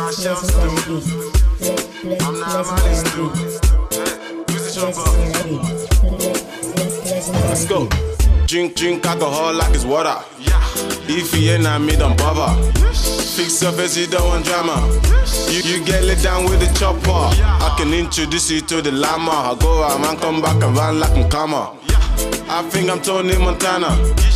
Let's go. Drink alcohol like it's water. If he ain't not me, don't bother. Fix your face, you don't want drama. You get let down with the chopper. I can introduce you to the llama. I go out, man, come back and run like I'm Kama. I think I'm Tony Montana.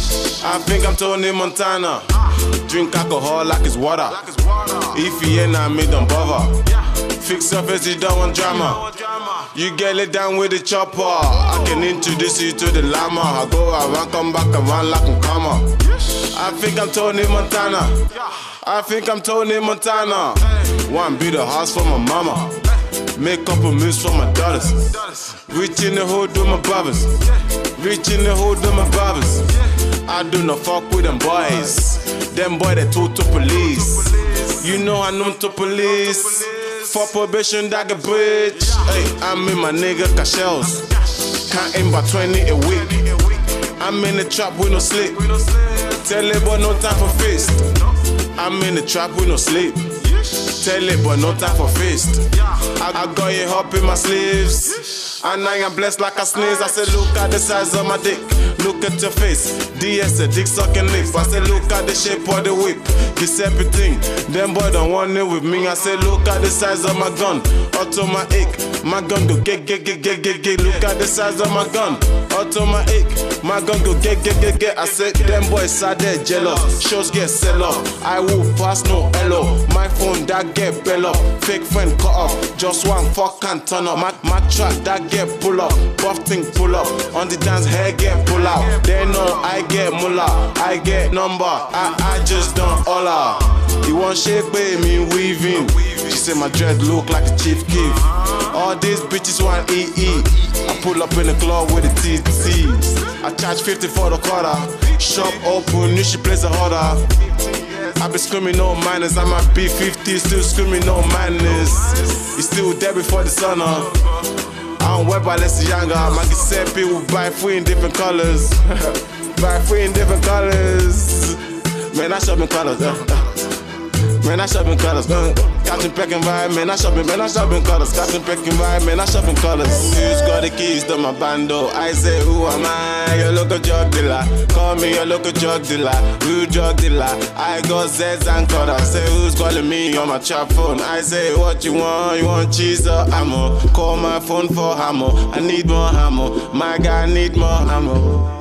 I think I'm Tony Montana. Drink alcohol like it's water. If he ain't not me, don't bother. Fix your face, you don't want drama. You get let down with the chopper. I can introduce you to the llama. I go around, come back and run like I'm Kama. I think I'm Tony Montana. I think I'm Tony Montana. One build a house for my mama. Make couple moves for my daughters. Reach in the hood with my brothers. Reach in the hood with my brothers. I do not fuck with them boys. Them boy they talk to police. You know I know to police. For probation that get bridge. Hey, I'm in my nigga Cashels. Can't aim by 20 a week. I'm in the trap with no sleep. Tell it boy no time for fist. I'm in the trap with no sleep. Tell it boy no time for fist. I got it up in my sleeves. And I am blessed like I sneeze. I said look at the size of my dick. Look at your face. DS a dick sucking lips. I said look at the shape of the whip. This everything. Them boy don't want it with me. I said look at the size of my gun. Automatic. My gun go get. Look at the size of my gun. Automatic. My gun go get. I said them boys sad they jealous. Shows get sell off. I will pass no hello. My phone that get bell up. Fake friend cut off. Just one fuck and turn up. My track that get pull up. Buff thing pull up. On the dance hair get pull out. They know I get mullah. I get number. I just don't holla. You want shape baby weaving. She said my dread look like a chief keef. All these bitches want EE. I pull up in the club with the TTs. I charge 50 for the quarter. Shop open, new she plays a order. I be screaming no minus. I'm at B50, still screaming no minus. It's still there before the sun up. I don't wear Balenciaga. My Giuseppe will buy 3 in different colors. Buy 3 in different colors. Man, I shop in colors. Man, I shop in colors. Captain Peckin vibe, man, I shop in colors. Captain Peckin vibe, man, I shop in colors. Who's got the keys to my bando? I say, who am I? Your local drug dealer. Call me your local drug dealer. Real drug dealer. I got Zeds and Cutter. Say, who's calling me on my trap phone? I say, what you want? You want cheese or ammo? Call my phone for ammo. I need more ammo. My guy need more ammo.